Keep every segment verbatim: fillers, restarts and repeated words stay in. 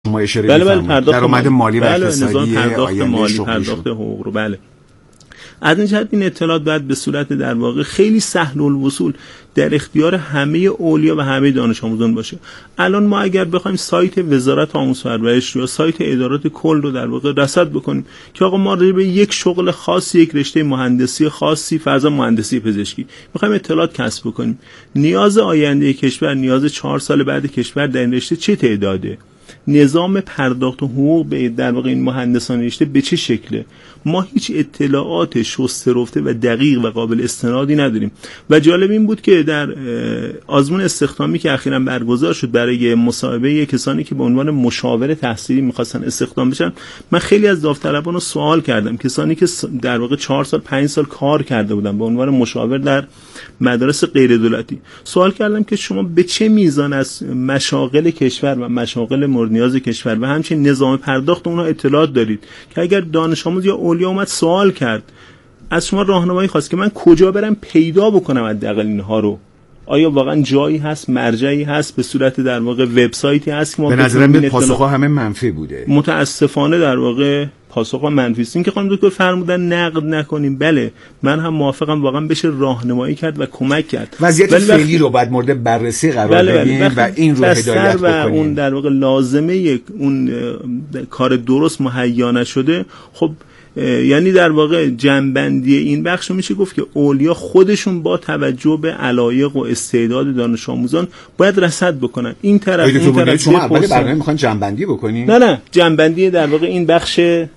شما اشاره بله بله می‌فرمایید درآمد مالی و بله اقتصادی پرداخت مالی، شغلشون. پرداخت حقوق رو. بله از این جهت این اطلاعات باید به صورت در واقع خیلی سهل الوصول در اختیار همه اولیا و همه دانش آموزان باشه. الان ما اگر بخوایم سایت وزارت آموزش و پرورش یا سایت ادارات کل رو در واقع رصد بکنیم که آقا ما راجع به یک شغل خاصی، یک رشته مهندسی خاصی، فرضاً مهندسی پزشکی می‌خوایم اطلاعات کسب بکنیم، نیاز آینده کشور، نیاز چهار سال بعد کشور در این رشته چه تعداده، نظام پرداخت حقوق به در واقع این مهندسان رشته به چه شکله، ما هیچ اطلاعات شسته رفته و دقیق و قابل استنادی نداریم. و جالب این بود که در آزمون استخدامی که اخیراً برگزار شد برای مصاحبه کسانی که به عنوان مشاور تحصیلی می‌خواستن استخدام بشن، من خیلی از داوطلبان رو سوال کردم، کسانی که در واقع چهار سال پنج سال کار کرده بودن به عنوان مشاور در مدارس غیر دولتی، سوال کردم که شما به چه میزان از مشاغل کشور و مشاغل مورد نیاز کشور و همچنین نظام پرداخت اونها اطلاعات دارید که اگر دانش آموز یا اولیا اومد سوال کرد از شما راهنمایی خواست که من کجا برم پیدا بکنم حداقل اینها رو، آیا واقعا جایی هست، مرجعی هست، به صورت در واقع وبسایتی هست که ما به نظرم به پاسخها همه منفی بوده. متاسفانه در واقع پاسخها منفی است. این که خانم دکتر فرمودن نقد نکنیم، بله من هم موافقم، واقعا بشه راهنمایی کرد و کمک کرد. وضعیت فعلی رو بعد مورد بررسی قرار بله بله بدیم و این رو هدایت و بکنیم. اون در واقع لازمه اون کار درست مهیا نشده، خب یعنی در واقع جنبندی این بخش میشه گفت که اولیا خودشون با توجه به علایق و استعداد دانش آموزان باید رصد بکنن. این طرف این طرف شما اول برنامه میخوان جنبندی بکنین؟ نه نه جنبندی در واقع این بخش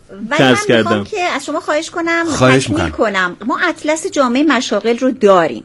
فرض کردم که از شما خواهش کنم خواهش تکمیل کنم. ما اطلس جامعه مشاغل رو داریم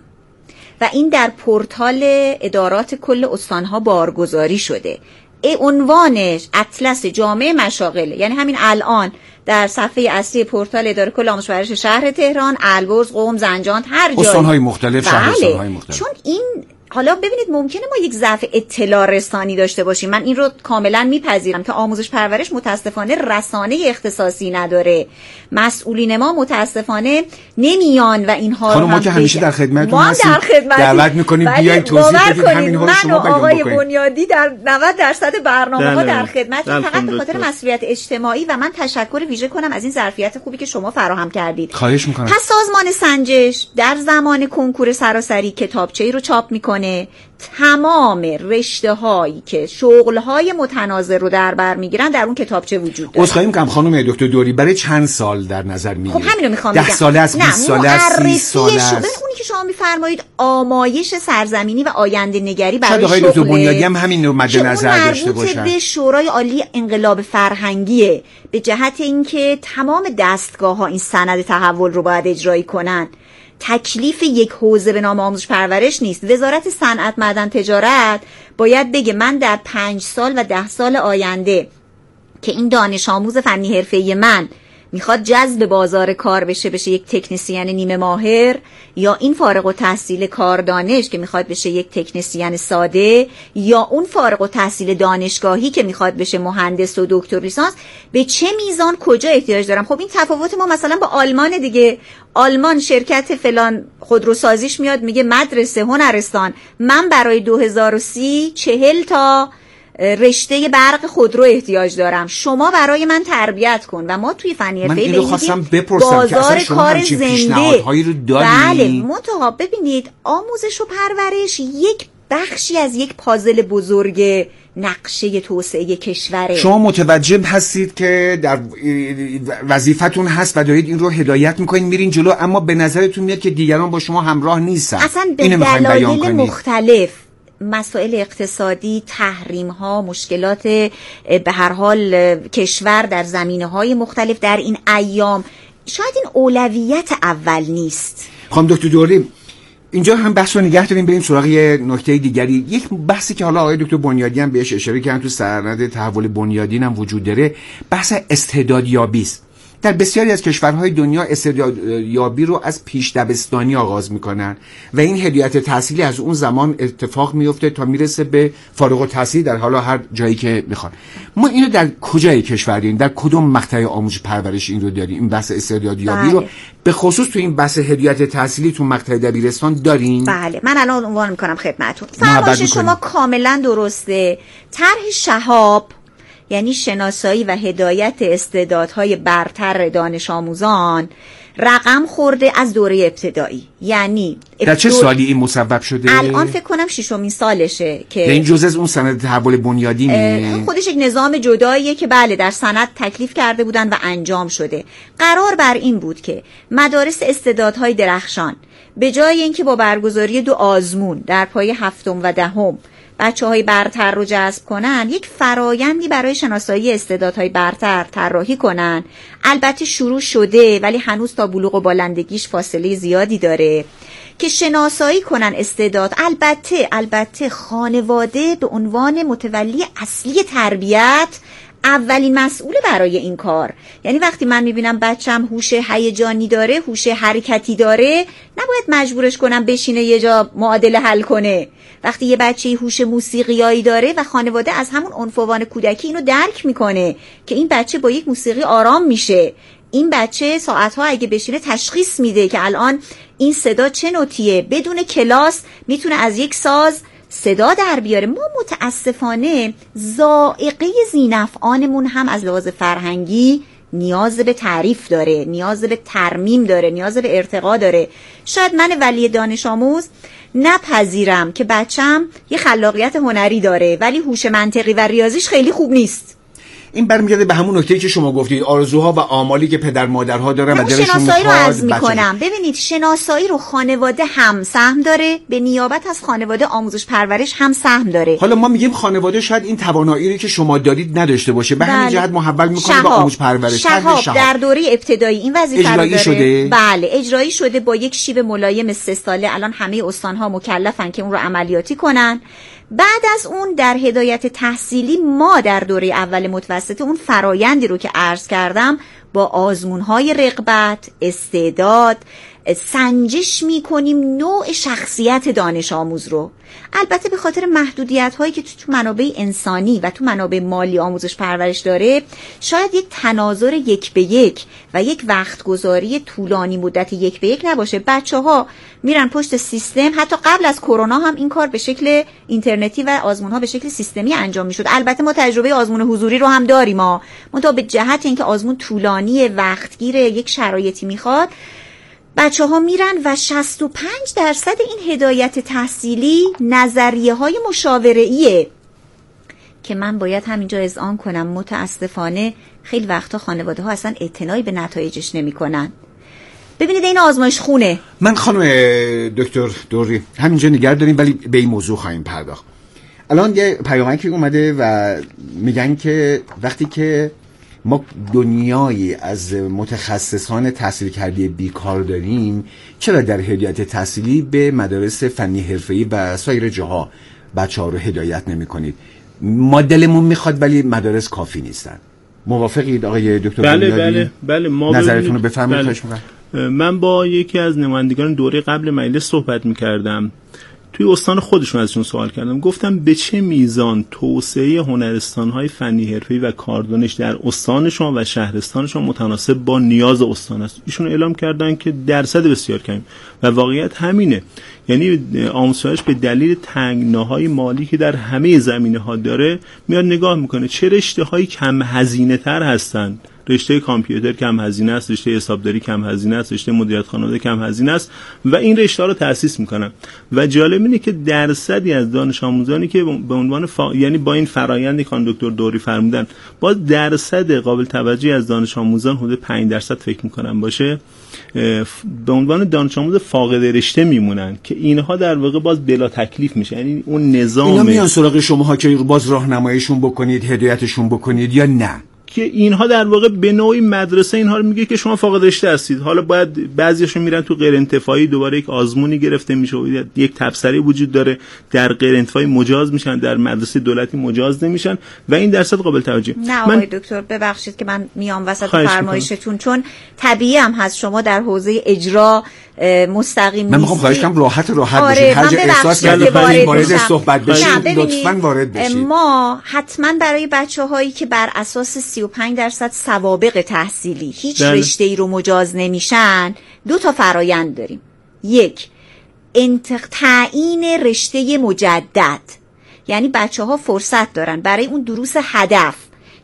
و این در پورتال ادارات کل استانها بارگذاری شده. ای عنوانش اطلس جامعه مشاغل، یعنی همین الان در صفحه اصلی پورتال اداره کل آموزش و پرورش شهر تهران، البرز، قم، زنجان، هر جایی استان‌های مختلف، شهر استان‌های مختلف. چون این حالا ببینید ممکنه ما یک ضعف اطلاع رسانی داشته باشیم، من این رو کاملا میپذیرم که آموزش پرورش متاسفانه رسانه اختصاصی نداره، مسئولین ما متاسفانه نمیان و اینها رو هم ما که همیشه در خدمتتون هستیم، دعوت میکنیم بیاید توضیح بدید همین‌ها رو شما بیان آقای بنیادی در نود درصد برنامه‌ها در خدمتتون، فقط به خاطر مسئولیت اجتماعی و من تشکر ویژه کنم از این ظرفیت خوبی که شما فراهم کردید. خواهش میکنم. پس سازمان سنجش در زمان کنکور سراسری کتابچه‌ای رو چاپ میکنه، تمام رشته هایی که شغل های متناظر رو در بر میگیرن در اون کتابچه وجود داره. عذرخواهی میکنم خانم دکتر دوری، برای چند سال در نظر میگیرید؟ خب همین رو میخوام بگم. ده سال است، بیست سال است، سی سال است. اونی که شما میفرمایید آمایش سرزمینی و آینده نگری برای شغل. شاید آقای دکتر بنیادی هم همین رو مد نظر داشته باشن. مربوط به شورای عالی انقلاب فرهنگیه، به جهت اینکه تمام دستگاه ها این سند تحول رو باید اجرایی کنن. تکلیف یک حوزه به نام آموزش پرورش نیست. وزارت صنعت، معدن، تجارت باید بگه من در پنج سال و ده سال آینده که این دانش آموز فنی حرفه‌ای من میخواد جذب بازار کار بشه، بشه یک تکنسین نیمه ماهر، یا این فارغ التحصیل کار دانش که میخواد بشه یک تکنسین ساده، یا اون فارغ التحصیل دانشگاهی که میخواد بشه مهندس و دکتر لیسانس، به چه میزان کجا احتیاج دارم. خب این تفاوت ما مثلا با آلمان دیگه. آلمان شرکت فلان خودروسازیش میاد میگه مدرسه هنرستان من برای دو هزار و سی چهل تا رشته برق خودرو احتیاج دارم، شما برای من تربیت کن. و ما توی فنی حرفه‌ای به این بازار کار زنده. بله منتها ببینید آموزش و پرورش یک بخشی از یک پازل بزرگ نقشه توسعه کشوره. شما متوجه هستید که در وظیفتون هست و دارید این رو هدایت میکنید، میرین جلو، اما به نظرتون میاد که دیگران با شما همراه نیستن. اصلا به دلایل مختلف، مسائل اقتصادی، تحریم ها، مشکلات به هر حال کشور در زمینه های مختلف در این ایام، شاید این اولویت اول نیست. خانم دکتر دوری، اینجا هم بحث رو نگه داریم، بریم سراغ یه نکته دیگری. یک بحثی که حالا آقای دکتر بنیادی هم بهش اشاره کردن تو سند تحول بنیادین هم وجود داره، بحث استعدادیابی است. در بسیاری از کشورهای دنیا استعدادیابی رو از پیش دبستانی آغاز میکنن و این هدایت تحصیلی از اون زمان اتفاق میفته تا میرسه به فارغ التحصیل در حالا هر جایی که میخوان. ما اینو در کجای کشور داریم؟ در کدوم مقطع آموزش پرورش این رو داریم؟ این بحث استعدادیابی رو به خصوص تو این بحث هدایت تحصیلی تو مقطع دبیرستان داریم؟ بله، من الان عنوان میکنم خدمتتون. فرمایش شما کاملا درسته. طرح شهاب یعنی شناسایی و هدایت استعدادهای برتر دانش آموزان رقم خورده از دوره ابتدایی. یعنی در چه سالی این مصوب شده؟ الان فکر کنم ششمین سالشه که این جزء از اون سند تحول بنیادینه. خودش یک نظام جداییه که بله در سند تکلیف کرده بودن و انجام شده. قرار بر این بود که مدارس استعدادهای درخشان به جای اینکه با برگزاری دو آزمون در پای هفتم و دهم بچه‌های برتر رو جذب کنن، یک فرایندی برای شناسایی استعدادهای برتر طراحی کنن. البته شروع شده ولی هنوز تا بلوغ و بالندگیش فاصله زیادی داره که شناسایی کنن استعداد. البته البته خانواده به عنوان متولی اصلی تربیت اولین مسئوله برای این کار. یعنی وقتی من میبینم بچم هوش هیجانی داره، هوش حرکتی داره، نباید مجبورش کنم بشینه یه جا معادله حل کنه. وقتی یه بچه هوش موسیقیایی داره و خانواده از همون عنفوان کودکی اینو درک میکنه که این بچه با یک موسیقی آرام میشه، این بچه ساعتها اگه بشینه تشخیص میده که الان این صدا چه نوتیه، بدون کلاس میتونه از یک ساز صدا در بیاره. ما متاسفانه ذائقه ذی‌نفعانمون هم از لحاظ فرهنگی نیاز به تعریف داره، نیاز به ترمیم داره، نیاز به ارتقا داره. شاید من ولی دانش آموز نپذیرم که بچم یه خلاقیت هنری داره ولی هوش منطقی و ریاضیش خیلی خوب نیست. این برمیگرده به همون نکته‌ای که شما گفتید، آرزوها و آمالی که پدر مادرها دارن و دلشون می‌خواد. شناسایی رو عرض می‌کنم. ببینید شناسایی رو خانواده هم سهم داره، به نیابت از خانواده آموزش پرورش هم سهم داره. حالا ما میگیم خانواده شاید این توانایی رو که شما دارید نداشته باشه، به همین جهت محول می‌کنه به آموزش پرورش. شهاب در دوره ابتدایی این وظیفه رو داره. شده؟ بله اجرایی شده با یک شیب ملایم سه ساله. الان همه استان‌ها مکلفن که اون رو عملیاتی کنن. بعد از اون در هدایت تحصیلی ما در دوره اول متوسطه اون فرایندی رو که عرض کردم با آزمون‌های رغبت، استعداد سنجش می‌کنیم نوع شخصیت دانش آموز رو. البته به خاطر محدودیت‌هایی که تو منابع انسانی و تو منابع مالی آموزش پرورش داره، شاید یک تناظر یک به یک و یک وقتگذاری طولانی مدت یک به یک نباشه. بچه‌ها میرن پشت سیستم، حتی قبل از کرونا هم این کار به شکل اینترنتی و آزمون‌ها به شکل سیستمی انجام می‌شد. البته ما تجربه آزمون حضوری رو هم داریم، ما منتها به جهت اینکه آزمون طولانی وقتگیر یک شرایطی میخواد، بچه ها میرن و شصت و پنج درصد این هدایت تحصیلی نظریه های مشاوره‌ایه که من باید همینجا اذعان کنم متاسفانه خیلی وقتا خانواده ها اصلا اعتنایی به نتایجش نمی کنن. ببینید این آزمایش خونه. من خانم دکتر دوری همینجا نگه داریم ولی به این موضوع خواهیم پرداخت. الان یه پیامکی اومده و میگن که وقتی که ما دنیایی از متخصصان تحصیل کرده بیکار داریم، چرا در هدایت تحصیلی به مدارس فنی حرفه‌ای و سایر جاها بچه‌ها رو هدایت نمی‌کنید؟ ما دلمون میخواد ولی مدارس کافی نیستن. موافقید آقای دکتر؟ بله بله بله ما نظرتون رو بفرمایید. خواهش می‌کنم. من با یکی از نمایندگان دوره قبل مجلس صحبت می‌کردم. توی استان خودشون ازشون سوال کردم، گفتم به چه میزان توسعه هنرستان‌های فنی حرفه‌ای و کاردانش در استانشون و شهرستانشون متناسب با نیاز استان است. ایشون اعلام کردن که درصد بسیار کمی و واقعیت همینه. یعنی آموزش به دلیل تنگناهای مالی که در همه زمینه‌ها داره میاد نگاه میکنه چه رشته‌هایی کم هزینه‌تر هستن. رشته کامپیوتر کم هزینه است، رشته حسابداری کم هزینه است، رشته مدیریت خانواده کم هزینه است و این رشته ها رو تأسیس میکنن. و جالب اینه که درصدی از دانش آموزانی که به عنوان فا... یعنی با این فرآیندی که دکتر دوری فرمودن، باز درصد قابل توجهی از دانش آموزان حدود پنج درصد فکر میکنن باشه به عنوان دانش آموز فاقد رشته میمونن که اینها در واقع باز بلا تکلیف میشه. یعنی اون نظام اینا میان سراغ شماها که باز راهنماییشون بکنید، هدایتشون بکنید یا نه؟ که اینها در واقع به نوعی مدرسه اینها رو میگه که شما فاقد رشته هستید. حالا باید بعضیاشون میرن تو غیر انتفاعی، دوباره یک آزمونی گرفته میشه و یک تبصره وجود داره، در غیر انتفاعی مجاز میشن، در مدرسه دولتی مجاز نمیشن و این درصد قابل توجه. نه آقای من... دکتر ببخشید که من میام وسط فرمایشتون، چون طبیعی هم هست شما در حوزه اجرا مستقیم نیست. من میخوام خواهش کنم راحت راحت آره بشید. هر جا احساس کردید وارد صحبت بشید لطفاً وارد بشید. ما حتما برای بچه‌هایی که بر اساس سی و پنج درصد سوابق تحصیلی هیچ رشته‌ای رو مجاز نمیشن، دو تا فرایند داریم. یک، انتق... تعیین رشته مجدد، یعنی بچه‌ها فرصت دارن برای اون دروس هدف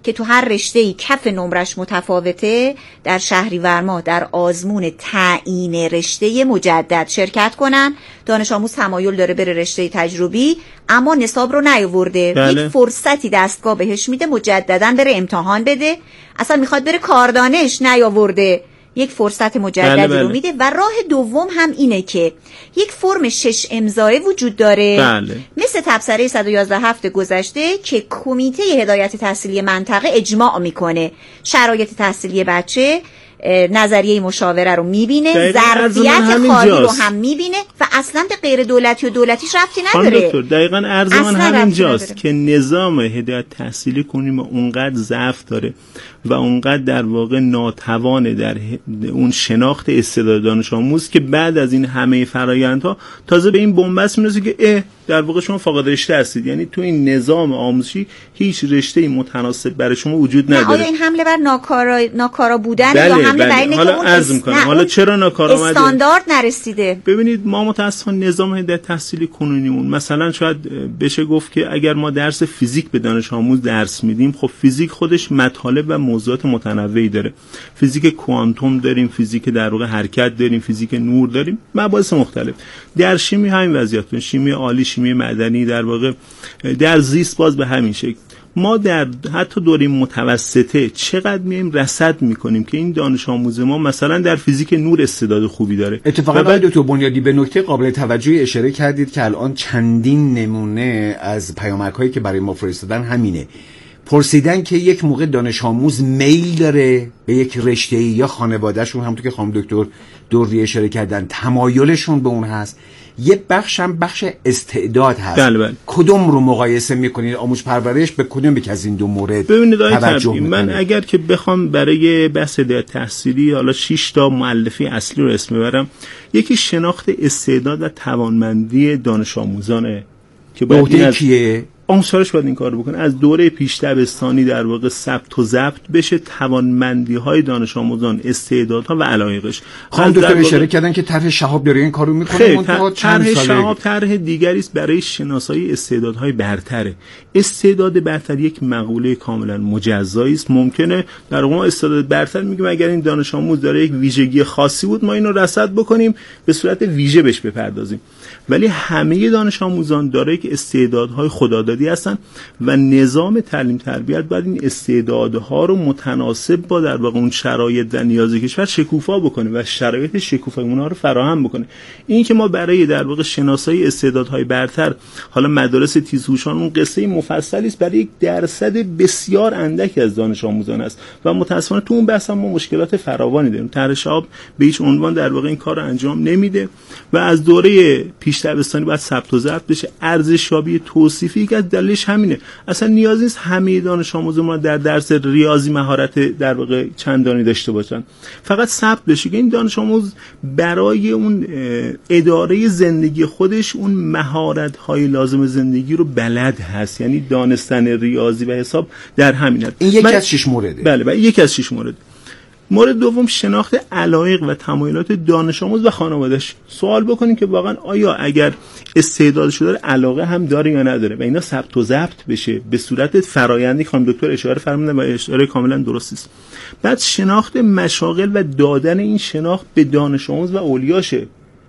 که تو هر رشته‌ای کف نمرش متفاوته در شهریور ماه در آزمون تعیین رشته مجدد شرکت کنن. دانش آموز تمایل داره بره رشته تجربی اما نصاب رو نیاورده، بله. یک فرصتی دستگاه بهش میده مجددا بره امتحان بده. اصلا میخواد بره کاردانش نیاورده، یک فرصت مجددی بله بله. رو میده. و راه دوم هم اینه که یک فرم شش امضایی وجود داره، بله. مثل تبصره صد و یازده هفته گذشته که کمیته هدایت تحصیلی منطقه اجماع میکنه شرایط تحصیلی بچه، نظریه مشاوره رو میبینه، ظرفیت خالی رو هم میبینه و اصلا به غیر دولتی و دولتیش ربطی نداره. دکتر دقیقاً عرض من همینجاست که نظام هدایت تحصیلی کنیم اونقدر ضعف داره و اونقدر در واقع ناتوانه در اون شناخت استعداد دانش آموز که بعد از این همه فرآیندها تازه به این بنبست میرسه که اه در واقع شما فاقد رشته هستید. یعنی تو این نظام آموزشی هیچ رشته‌ای متناسب برای شما وجود نداره. آیا این حمله بر ناکارا ناکارا بودن بله، یا حمله بر اینه حالا که اون عرض می‌کنم حالا چرا ناکارا اومده؟ استاندارد نرسیده. ببینید ما متأسفانه نظام هدایت تحصیلی کنونیمون مثلا شاید بشه گفت که اگر ما درس فیزیک به دانش آموز درس میدیم، خب فیزیک خودش مطالب و موضوعات متنوعی داره. فیزیک کوانتوم داریم، فیزیک در واقع حرکت داریم، فیزیک نور داریم، مباحث مختلف. در شیمی همین وضعیت، شیمی عالی، شیمی مدنی، در واقع در زیست باز به همین شکل. ما در حتی دوره متوسطه چقدر میایم رصد میکنیم که این دانش آموز ما مثلا در فیزیک نور استعداد خوبی داره. اتفاقا آقای دکتر بنیادی به نکته قابل توجهی اشاره کردید که الان چندین نمونه از پیامک‌هایی که برای ما فرستادن همینه. پرسیدن که یک موقع دانش آموز میل داره به یک رشته‌ای یا خانواده‌شون، همونطور که خانم دکتر دوری اشاره کردن تمایلشون به اون هست، یه بخش هم بخش استعداد هست. بله بله. کدوم رو مقایسه میکنید؟ آموزش پرورش به کدوم یک از این دو مورد ببینید توجه میکنید؟ من اگر که بخوام برای بحث هدایت تحصیلی حالا شش تا مؤلفه اصلی رو اسم ببرم، یکی شناخت استعداد و توانمندی دانش آموزانه که باید کیه؟ آموزش باید این کارو بکنه. از دوره پیش دبستانی در واقع ثبت و ضبط بشه توانمندی های دانش آموزان، استعدادها و علایقش. خانم دکتر اشاره کردن که طرح شهاب داره این کارو میکنه. طرح شهاب طرح دیگری است برای شناسایی استعدادهای برتره. استعداد برتر یک مقوله کاملا مجزایی است. ممکنه در واقع استعداد برتر میگیم اگر این دانش آموز داره یک ویژگی خاصی بود ما اینو رصد بکنیم به صورت ویژه بهش بپردازیم. ولی همه دانش آموزان داره یک استعدادهای خدادادی هستن و نظام تعلیم تربیت باید این استعدادها رو متناسب با در واقع اون شرایط و نیاز کشور شکوفا بکنه و شرایط شکوفای اونها رو فراهم بکنه. این که ما برای در واقع شناسایی استعدادهای برتر حالا مدارس تیزهوشان اون قصه مفصلی است برای یک درصد بسیار اندکی از دانش آموزان است و متأسفانه تو اون بحث هم ما مشکلات فراوانی داریم. طرح شهاب به هیچ عنوان در واقع این کار رو انجام نمیده و از دوره پیش دبستانی باید ثبت و ضبط بشه. ارزشیابی توصیفی که از دلیلش همینه. اصلا نیاز نیست همه دانش آموز ما در درس ریاضی مهارت در واقع چندانی داشته باشن. فقط ثبت بشه که این دانش آموز برای اون اداره زندگی خودش اون مهارت های لازم زندگی رو بلد هست. یعنی دانستن ریاضی و حساب در همین هست. این یکی از شش مورده. بله بله یکی از شش مورد. مورد دوم شناخت علایق و تمایلات دانش آموز و خانواده‌اش. سوال بکنیم که واقعا آیا اگر استعدادش داره علاقه هم داره یا نداره و اینا ثبت و ضبط بشه به صورت فرآیندی. خانم دکتر اشاره فرمودن و اشاره کاملا درست است. بعد شناخت مشاغل و دادن این شناخت به دانش آموز و اولیاشه.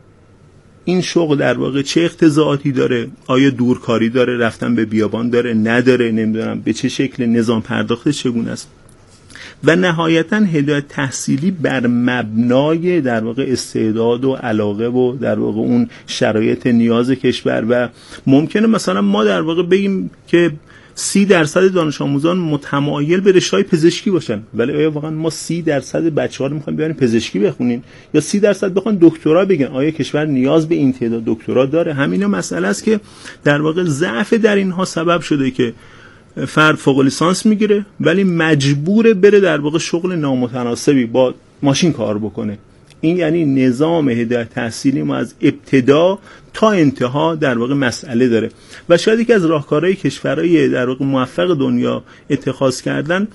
این شغل در واقع چه اقتضاعاتی داره؟ آیا دورکاری داره؟ رفتن به بیابان داره؟ نداره؟ نمیدونم به چه شکل نظام پرداخته چگونه است؟ و نهایتا هدایت تحصیلی بر مبنای در واقع استعداد و علاقه و در واقع اون شرایط نیاز کشور و ممکنه مثلا ما در واقع بگیم که سی درصد دانش آموزان متمایل به رشته‌های پزشکی باشن، ولی آیا واقعا ما سی درصد بچه‌ها رو می‌خوایم بیاریم پزشکی بخونین یا سی درصد بخوان دکترا بگن؟ آیا کشور نیاز به این تعداد دکترا داره؟ همین مسئله است که در واقع ضعف در اینها سبب شده که فرد فوق لیسانس میگیره ولی مجبوره بره در واقع شغل نامتناسبی با ماشین کار بکنه. این یعنی نظام هدایت تحصیلی ما از ابتدا تا انتها در واقع مسئله داره و شاید یکی از راهکارهای کشورهای در واقع موفق دنیا اتخاذ کردن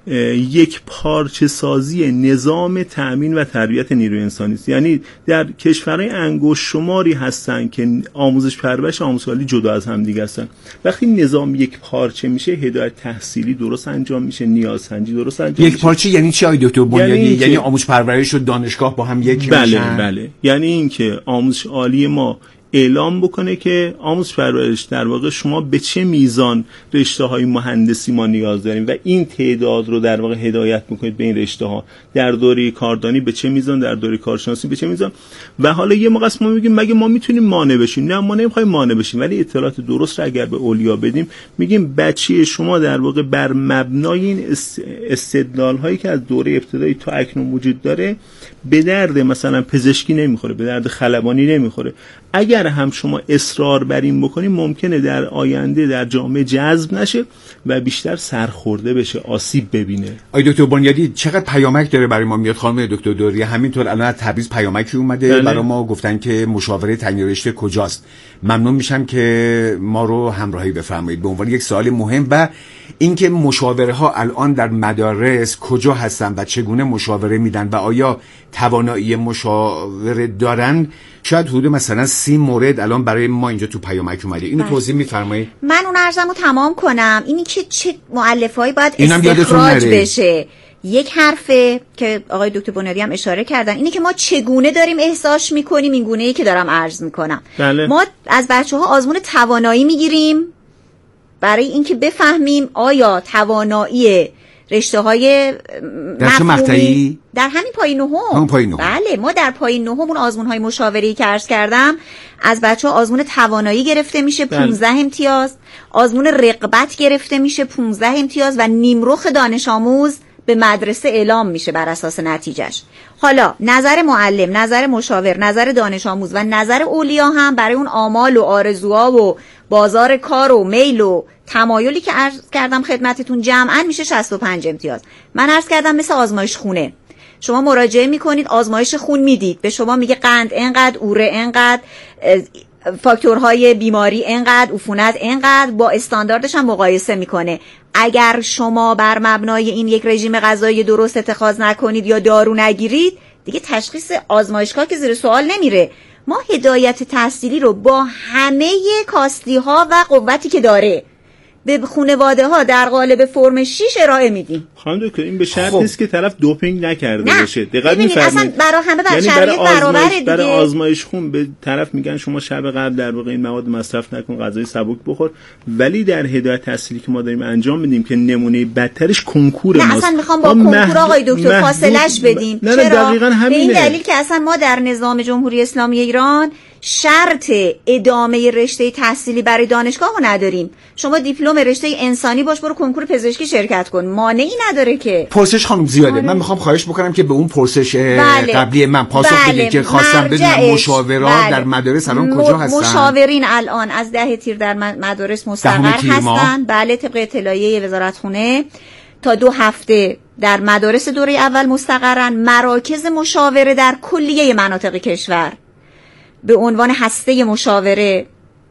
یک پارچه سازی نظام تأمین و تربیت نیروی انسانی است. یعنی در کشورهای انگشت شماری هستن که آموزش پرورش و آموزش عالی جدا از هم دیگه هستن. وقتی نظام یک پارچه میشه، هدایت تحصیلی درست انجام میشه، نیازسنجی درست انجام یک میشه. پارچه یعنی چی آقای دکتر بنیادی؟ یعنی, یعنی آموزش پرورش و دانشگاه با هم یک بله میشن؟ بله. یعنی اینکه آموزش عالی ما اعلام بکنه که آموزش پرورش در واقع شما به چه میزان رشته‌های مهندسی ما نیاز داریم و این تعداد رو در واقع هدایت میکنید به این رشته‌ها، در دوره کاردانی به چه میزان، در دوره کارشناسی به چه میزان. و حالا یه موقع ما میگیم مگه ما میتونیم مانع بشیم؟ نه، ما نمیخوایم مانع بشیم، ولی اطلاعات درست رو اگر به اولیا بدیم، میگیم بچه شما در واقع بر مبنای این استدلال هایی که از دوره ابتدایی تا اکنون وجود داره به درد مثلا پزشکی نمیخوره، به درد خلبانی نمیخوره. اگر هم شما اصرار بر این بکنید، ممکنه در آینده در جامعه جذب نشه و بیشتر سرخورده بشه، آسیب ببینه. آقای دکتر بنیادی چقدر پیامک داره برای ما میاد خانم دکتر دوری؟ همینطور الان از تبریز پیامکی اومده بله. برای ما گفتن که مشاوره تعیین رشته کجاست. ممنون میشم که ما رو همراهی بفرمایید به عنوان یک سوال مهم. و اینکه مشاوره ها الان در مدارس کجا هستن و چگونه مشاوره میدن و آیا توانایی مشاوره دارن؟ شاید حدود مثلا سی مورد الان برای ما اینجا تو پیامک اومده. اینو بله. توضیح میفرمایید؟ من اون عرضمو تمام کنم. اینی که چه مؤلفه‌ای باید استخراج بشه. یک حرفه که آقای دکتر بنیادی هم اشاره کردن، اینه که ما چگونه داریم احساس میکنیم، این گونه‌ای که دارم عرض میکنم. بله. ما از بچه‌ها آزمون توانایی میگیریم برای اینکه بفهمیم آیا توانایی رشته‌های در چه مقطعی؟ در همین پای نهم. همون پای نهم. بله، ما در پای نهم اون آزمون‌های مشاوره‌ای که عرض کردم از بچه‌ها آزمون توانایی گرفته میشه پانزده بله. امتیاز، آزمون رغبت گرفته میشه پانزده امتیاز و نیمرخ دانش آموز به مدرسه اعلام میشه بر اساس نتیجهش. حالا نظر معلم، نظر مشاور، نظر دانش آموز و نظر اولیا هم برای اون آمال و آرزوها و بازار کار و میل و تمایلی که عرض کردم خدمتتون جمعاً میشه شصت و پنج امتیاز. من عرض کردم مثل آزمایش خونه، شما مراجعه میکنید، آزمایش خون میدید، به شما میگه قند انقدر، اوره انقدر، فاکتورهای بیماری انقدر، عفونت انقدر، با استانداردش هم مقایسه میکنه. اگر شما بر مبنای این یک رژیم غذایی درست اتخاذ نکنید یا دارو نگیرید، دیگه تشخیص آزمایشگاه که زیر سوال نمیره. ما هدایت تحصیلی رو با همه کاستی ها و قوتی که داره به خانواده ها در قالب فرم شش ارائه میدیم. خانم دکتر این به شرط نیست خب. که طرف دوپینگ نکرده باشه. دقت می‌فرمایید. اصلا برای همه بر یعنی شرایط برابر دیگه. برای آزمایش خون به طرف میگن شما شب قبل در واقع این مواد مصرف نکن، غذای سبک بخور، ولی در هدایت تحصیلی که ما داریم انجام میدیم که نمونه بدترش کنکور ماست. نه اصلا میخوام با کنکور آقای دکتر فاصله‌اش بدیم. نه نه دقیقاً همینه. به این دلیل که اصلا ما در نظام جمهوری اسلامی ایران شرط ادامه رشته تحصیلی برای دانشگاه رو نداریم. شما دیپلم رشته انسانی باش، برو کنکور پزشکی شرکت کن، مانعی نداره که. پرسش خانم زیاده. آره. من میخوام خواهش بکنم که به اون پرسش بله. قبلی من پاسخ بله. بدید که خواستم بدونم مشاورات بله. در مدارس الان م... کجا هستن؟ مشاورین الان از ده تیر در مدارس مستقر هستن. بله، طبق اطلاعیه وزارتخونه تا دو هفته در مدارس دوره اول مستقرن. مراکز مشاوره در کلیه مناطق کشور به عنوان هسته مشاوره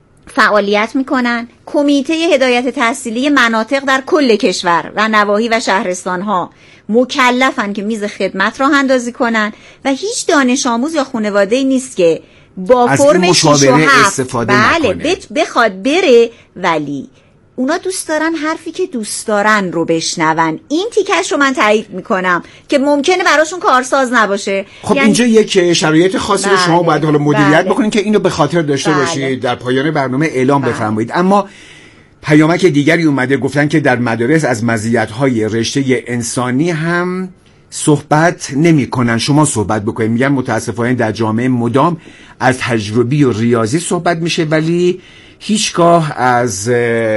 فعالیت میکنن. کمیته هدایت تحصیلی مناطق در کل کشور و نواحی و شهرستان ها مکلفن که میز خدمت راه اندازی کنن و هیچ دانش آموز یا خانواده‌ای نیست که با فرم مشاوره استفاده بله نکنه. بخواد بره، ولی اونا دوست دارن حرفی که دوست دارن رو بشنون. این تیکش رو من تایید میکنم که ممکنه براشون کارساز نباشه. خب یعنی... اینجا یک شرایط خاصی رو شما باید حالا مدیریت بله. بکنید که اینو به خاطر داشته بله. باشید، در پایان برنامه اعلام بله. بفرمایید. اما پیامک دیگری اومده، گفتن که در مدارس از مزیت‌های رشته انسانی هم صحبت نمی کنن. شما صحبت بکنید. میگن متاسفانه در جامعه مدام از تجربی و ریاضی صحبت میشه، ولی هیچگاه از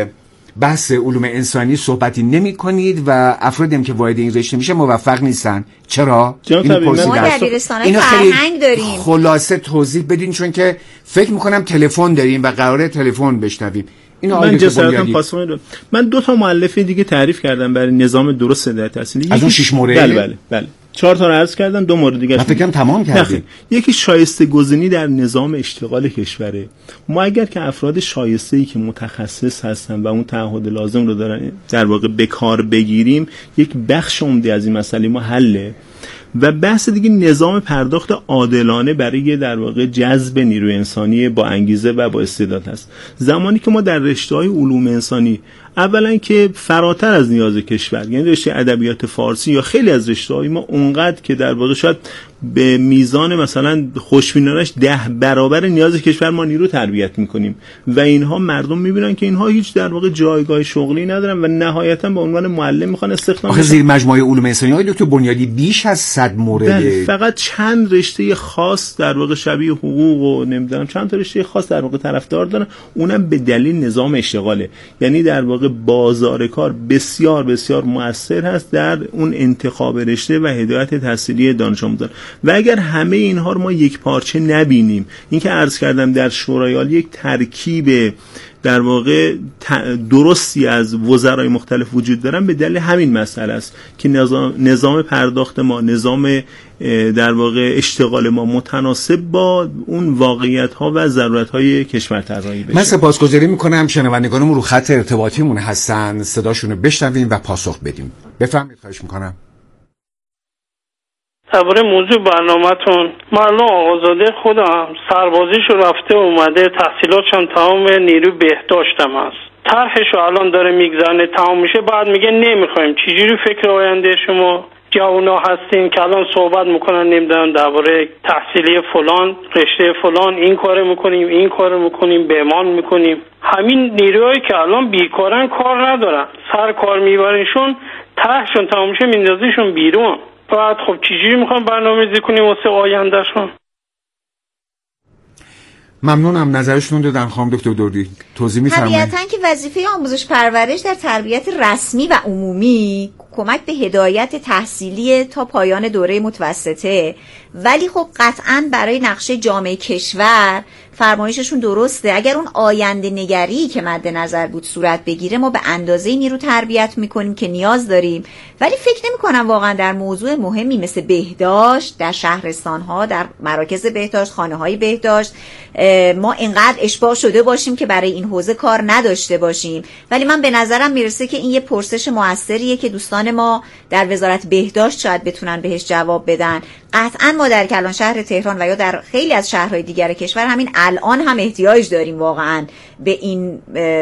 بحث علوم انسانی صحبتی نمی کنید و افرادی هم که وارد این رشته میشه موفق نیستن. چرا؟ اینو ما در دبیرستان‌های فرهنگ داریم. خلاصه توضیح بدین، چون که فکر میکنم تلفن داریم و قراره تلفن بشنویم. اینو من جسارتاً پاسخ میدم. من دو تا مؤلفه دیگه تعریف کردم برای نظام درست هدایت تحصیلی. از اون شش مورد. بله بله بله. چهار تا رو عرض کردم، دو مورد دیگه من فکرم تمام کردیم. یکی شایسته گزینی در نظام اشتغال کشوره. ما اگر که افراد شایسته‌ای که متخصص هستن و اون تعهد لازم رو دارن در واقع به کار بگیریم، یک بخش عمده از این مسئله ما حله. و بحث دیگه نظام پرداخت عادلانه برای در واقع جذب نیروی انسانی با انگیزه و با استعداد هست. زمانی که ما در رشته‌های علوم انسانی اولا که فراتر از نیاز کشور، یعنی رشته ادبیات فارسی یا خیلی از رشته‌های ما اونقدر که در واقع شاید به میزان مثلا خوشبینانش ده برابر نیاز کشور ما نیرو تربیت میکنیم و اینها مردم میبینن که اینها هیچ در واقع جایگاه شغلی ندارن و نهایتا به عنوان معلم میخوان استخدام بشن. زیر مجموعه علوم انسانی های دکتر بنیادی بیش از صد مورد، فقط چند رشته خاص در واقع شبیه حقوق و نمیدونم چند تا رشته خاص در واقع طرفدار دارن، اونم به دلیل نظام اشتغاله. یعنی در واقع بازار کار بسیار بسیار مؤثر هست در اون انتخاب رشته و هدایت تحصیلی دانش آموزان. و اگر همه اینها رو ما یک پارچه نبینیم، این که عرض کردم در شورای عالی یک ترکیب در واقع درستی از وزرای مختلف وجود دارن، به دلیل همین مسئله است که نظام, نظام پرداخت ما، نظام در واقع اشتغال ما متناسب با اون واقعیت ها و ضرورت های کشور طراحی بشه. من سپاسگزاری میکنم شنوندگانمون رو خط ارتباطیمون هستن، صداشون رو بشنویم و پاسخ بدیم. بفرمایید، خواهش میکنم. درباره موضوع برنامه‌تون، من الان آقازاده خودم سربازیشو رفته اومده، تحصیلاتشم تمام نیرو بهداشتم هست. طرحشو الان داره میگذرنه، تمام میشه بعد میگه نمیخوایم. چجوری فکر آینده شما جوونا هستین که الان صحبت میکنن نمیدونم درباره تحصیلی فلان رشته فلان این کارو میکنیم این کارو میکنیم بهمان میکنیم. همین نیروهایی که الان بیکارن کار ندارن، سر کار میبرینشون، طرحشون تمام میشه میندازیشون بیرون. بعد خب چجوری میخوام برنامه‌ریزی کنیم واسه آیندهشون؟ ممنونم، نظرشون رو دادن خانم دکتر دردی. توضیح می‌فرمایید؟ طبیعتاً که وظیفه آموزش پرورش در تربیت رسمی و عمومی کمک به هدایت تحصیلی تا پایان دوره متوسطه، ولی خب قطعاً برای نقشه جامعه کشور فرمایششون درسته. اگر اون آینده نگری که مد نظر بود صورت بگیره، ما به اندازه نیرو تربیت میکنیم که نیاز داریم، ولی فکر نمی کنم واقعا در موضوع مهمی مثل بهداشت در شهرستان ها، در مراکز بهداشت، خانه های بهداشت، ما اینقدر اشباع شده باشیم که برای این حوزه کار نداشته باشیم. ولی من به نظرم میرسه که این یه پرسش موثریه که دوستان ما در وزارت بهداشت شاید بتونن بهش جواب بدن. قطعا ما در کلان شهر تهران و یا در خیلی از شهرهای دیگر کشور همین الان هم احتیاج داریم واقعا به این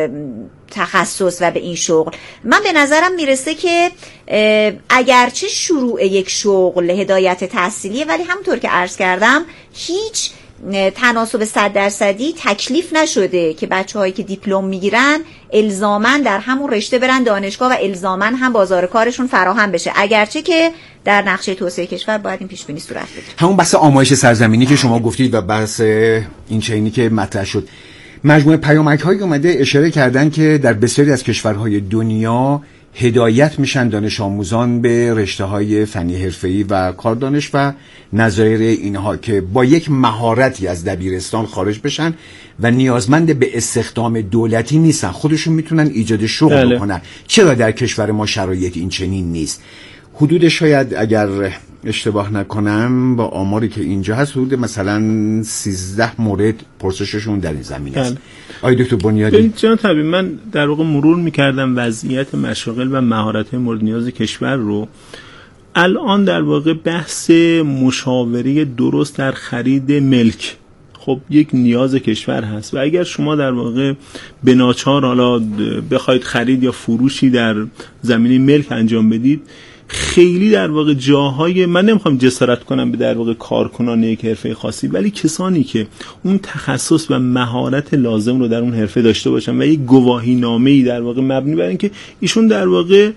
تخصص و به این شغل. من به نظرم میرسه که اگرچه شروع یک شغل هدایت تحصیلیه، ولی همونطور که عرض کردم هیچ تناسب صد درصدی تکلیف نشده که بچه‌هایی که دیپلم میگیرن الزاماً در همون رشته برن دانشگاه و الزاماً هم بازار کارشون فراهم بشه، اگرچه که در نقشه توسعه کشور باید این پیش بینی صورت بگیره. همون بحث آمایش سرزمینی که شما گفتید و بحث این چینی که مطرح شد، مجموعه پیامک‌هایی اومده اشاره کردن که در بسیاری از کشورهای دنیا هدایت میشن دانش آموزان به رشته‌های فنی حرفه‌ای و کاردانش و نظایر اینها که با یک مهارتی از دبیرستان خارج بشن و نیازمند به استخدام دولتی نیستن، خودشون میتونن ایجاد شغل بله. بکنن. چرا در کشور ما شرایط این چنین نیست؟ حدود شاید اگر اشتباه نکنم با آماری که اینجا هست حدود مثلا سیزده مورد پرسششون در این زمینه است. آقای دکتر بنیادی. جناب طبیب، من در واقع مرور میکردم وضعیت مشاغل و مهارت مورد نیاز کشور رو. الان در واقع بحث مشاوره درست در خرید ملک خب یک نیاز کشور هست و اگر شما در واقع به ناچار حالا بخواید خرید یا فروشی در زمینه ملک انجام بدید، خیلی در واقع جاهای، من نمیخوام جسارت کنم به در واقع کارکنان یک حرفه خاصی، ولی کسانی که اون تخصص و مهارت لازم رو در اون حرفه داشته باشن و یک گواهی نامه‌ای در واقع مبنی بر اینکه ایشون در واقع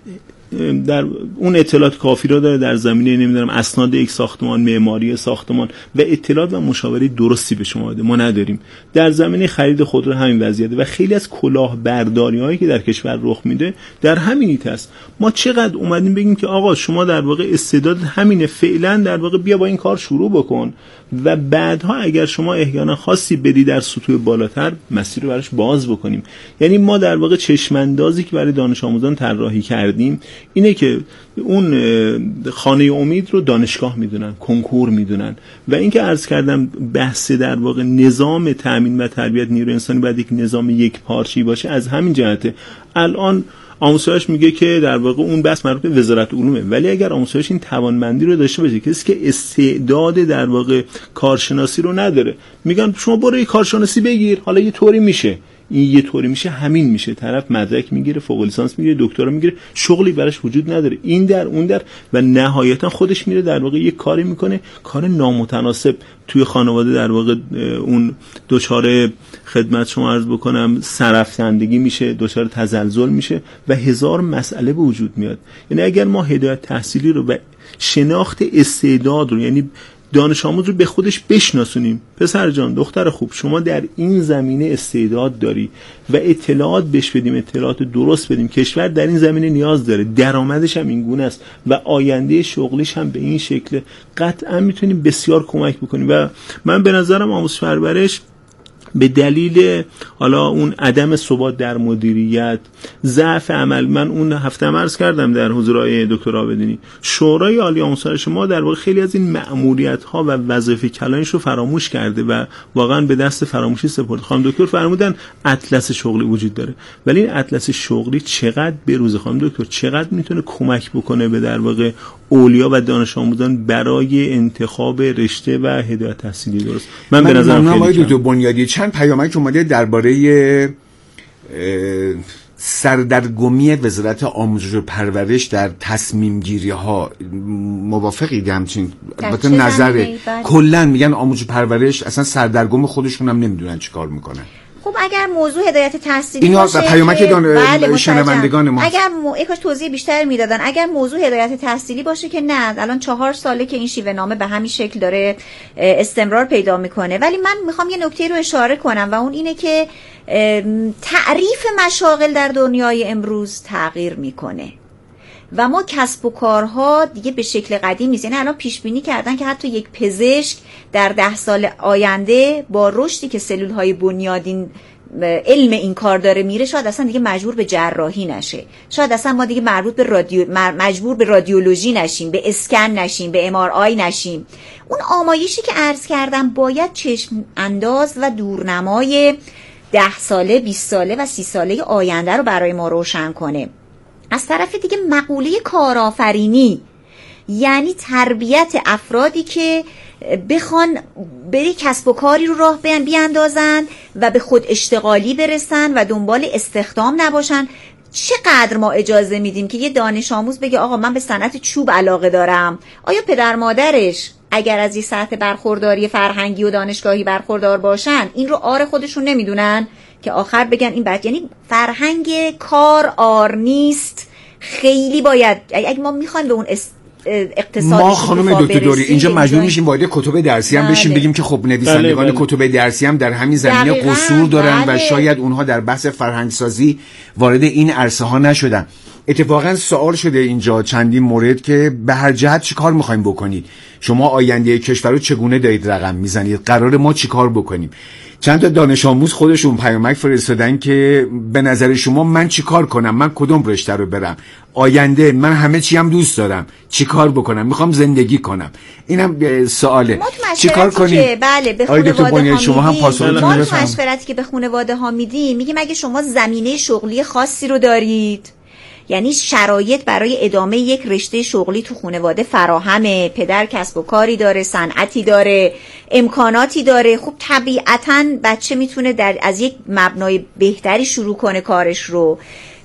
در اون اطلاعات کافی را داره در زمینه نمیدونم اسناد یک ساختمان، معماری ساختمان و اطلاعات و مشاوره درستی به شما بده، ما نداریم. در زمینه خرید خودرو همین وضعیته و خیلی از کلاهبرداری هایی که در کشور رخ میده در همینیت است. ما چقدر اومدیم بگیم که آقا شما در واقع استعداد همینه، فعلا در واقع بیا با این کار شروع بکن و بعدها اگر شما احیانا خاصی بدی در سطوح بالاتر مسیر رو براش باز بکنیم. یعنی ما در واقع چشم اندازی که برای دانش آموزان طراحی کردیم اینه که اون خانه امید رو دانشگاه میدونن، کنکور میدونن. و اینکه عرض کردم بحث در واقع نظام تامین و تربیت نیروی انسانی باید یک نظام یک پارچه‌ای باشه، از همین جهته الان آموزش میگه که در واقع اون بحث مربوط به وزارت علومه، ولی اگر آموزش این توانمندی رو داشته باشه، کسی که استعداد در واقع کارشناسی رو نداره، میگن شما برو یه کارشناسی بگیر، حالا یه طوری میشه، این یه طوری میشه، همین میشه، طرف مدرک میگیره، فوق لیسانس میگیره، دکترا میگیره، شغلی براش وجود نداره، این در اون در، و نهایتا خودش میره در واقع یه کاری میکنه، کار نامتناسب توی خانواده در واقع اون دچار خدمت شما عرض بکنم سرفکندگی میشه، دچار تزلزل میشه و هزار مسئله به وجود میاد. یعنی اگر ما هدایت تحصیلی رو و شناخت استعداد رو، یعنی دانش آموز رو به خودش بشناسونیم، پسر جان، دختر خوب، شما در این زمینه استعداد داری و اطلاعات بهش بدیم، اطلاعات درست بدیم، کشور در این زمینه نیاز داره، درآمدش هم این گونه است و آینده شغلیش هم به این شکل، قطعا میتونیم بسیار کمک بکنیم. و من به نظرم آموزش پرورش به دلیل حالا اون عدم ثبات در مدیریت، ضعف عمل، من اون هفته عرض کردم در حضور آقای دکتر عابدینی، شورای عالی آموزش ما در واقع خیلی از این مأموریت ها و وظایف کلانش رو فراموش کرده و واقعا به دست فراموشی سپرده. خانم دکتر فرمودن اطلس شغلی وجود داره، ولی این اطلس شغلی چقدر بروزه خانم دکتر، چقدر میتونه کمک بکنه به در واقع اولیا و دانش آموزان برای انتخاب رشته و هدایت تحصیلی درست. من, من به نظرم خیلی دکتر بنیادی چند پیامک اومده درباره سردرگمی وزارت آموزش و پرورش در تصمیم گیری ها، موافقید همچین؟ البته نظر کلا میگن آموزش و پرورش اصلا سردرگم خودشون هم نمیدونن چیکار میکنن. خب اگر موضوع هدایت تحصیلی اینا باشه، پیامک بله شنوندگان ما، اگر مو... یکاش توضیح بیشتر میدادن، اگر موضوع هدایت تحصیلی باشه که نه، الان چهار ساله که این شیوه نامه به همین شکل داره استمرار پیدا میکنه. ولی من میخوام یه نکته رو اشاره کنم و اون اینه که تعریف مشاغل در دنیای امروز تغییر میکنه و ما کسب و کارها دیگه به شکل قدیم نیست. یعنی الان پیش بینی کردن که حتی یک پزشک در ده سال آینده با رشدی که سلول های بنیادین علم این کار داره میره، شاید اصلا دیگه مجبور به جراحی نشه، شاید اصلا ما دیگه مربوط به رادیو مجبور به رادیولوژی نشیم، به اسکن نشیم، به ام آر آی نشیم. اون آمایشی که عرض کردم باید چشم انداز و دورنمای ده ساله، بیست ساله و سی ساله آینده رو برای ما روشن کنه. از طرف دیگه مقوله کارآفرینی، یعنی تربیت افرادی که بخوان بری کسب و کاری رو راه بیاندازن و به خود اشتغالی برسن و دنبال استخدام نباشن. چقدر ما اجازه میدیم که یه دانش آموز بگه آقا من به صنعت چوب علاقه دارم؟ آیا پدر مادرش اگر از این سطح برخورداری فرهنگی و دانشگاهی برخوردار باشن این رو آر خودشون نمیدونن که آخر بگن این بچه؟ یعنی فرهنگ کار آر نیست. خیلی باید اگه ما میخوایم به اون اقتصادی ما خانم دکتر دوری اینجا مجبور میشیم وارد کتب درسی هم بشیم، بگیم که خب نویسندگان بله بله. کتب درسی هم در همین زمینه قصور دارن بله. و شاید اونها در بحث فرهنگ سازی وارد این عرصه ها نشدن. اتفاقا سوال شده اینجا چندین مورد که به هر جهت چی کار میخوایم بکنید، شما آینده کشور رو چگونه دارید رقم میزنید، قرار ما چی کار بکنیم. چند تا دانش آموز خودشون پیامک فرستادن که به نظر شما من چی کار کنم، من کدوم رشته رو برم، آینده من همه چی هم دوست دارم، چی کار بکنم، میخوام زندگی کنم. اینم سواله چی کار کنیم. بله به خانواده ها شما هم پاسخ میدیم، ما مشورتی که به خانواده ها میدیم میگیم اگه شما زمینه شغلی خاصی رو دارید، یعنی شرایط برای ادامه یک رشته شغلی تو خانواده فراهمه، پدر کسب و کاری داره، صنعتی داره، امکاناتی داره، خب طبیعتاً بچه میتونه در از یک مبنای بهتری شروع کنه کارش رو.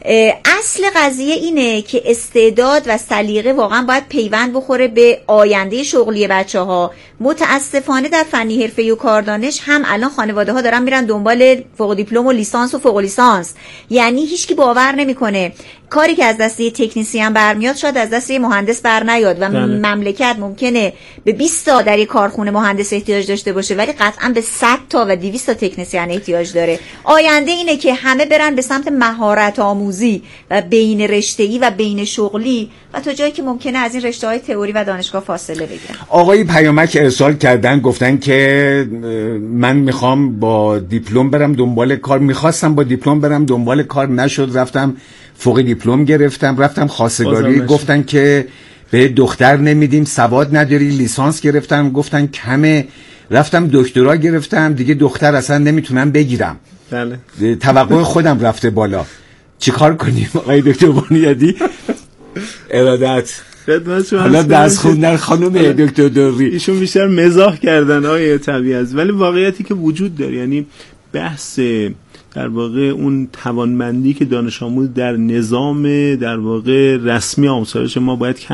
اصل قضیه اینه که استعداد و سلیقه واقعا باید پیوند بخوره به آینده شغلی بچه ها. متاسفانه در فنی حرفه‌ای و کاردانش هم الان خانواده ها دارن میرن دنبال فوق دیپلم و لیسانس و فوق لیسانس، یعنی هیچکی باور نمیکنه کاری که از دست یه تکنسین برمیاد شاید از دست یه مهندس بر نیاد و بله. مملکت ممکنه به بیست تا در یه کارخونه مهندس احتیاج داشته باشه ولی قطعا به صد تا و دویست تا تکنسین احتیاج داره. آینده اینه که همه برن به سمت مهارت آموزی و بین رشته‌ای و بین شغلی و تا جایی که ممکنه از این رشته‌های تئوری و دانشگاه فاصله بگیرن. آقای پیامک ارسال کردن گفتن که من میخوام با دیپلم برم دنبال کار، میخواستم با دیپلم برم دنبال کار، نشد، رفتم فوق دیپلم گرفتم، رفتم خواستگاری، گفتن که به دختر نمیدیم، سواد نداری. لیسانس گرفتم، گفتن کمه. رفتم دکترا گرفتم، دیگه دختر اصلا نمیتونم بگیرم. بله. توقع خودم رفته بالا. چیکار کنیم آقای دکتر بنیادی؟ ارادت حالا درس خوندن خانم دکتر دوری، ایشون بیشتر مزاح کردن آقای طبیعت، ولی واقعیتی که وجود داره، یعنی بحث در واقع اون توانمندی که دانش آموز در نظام در واقع رسمی آموزش ما باید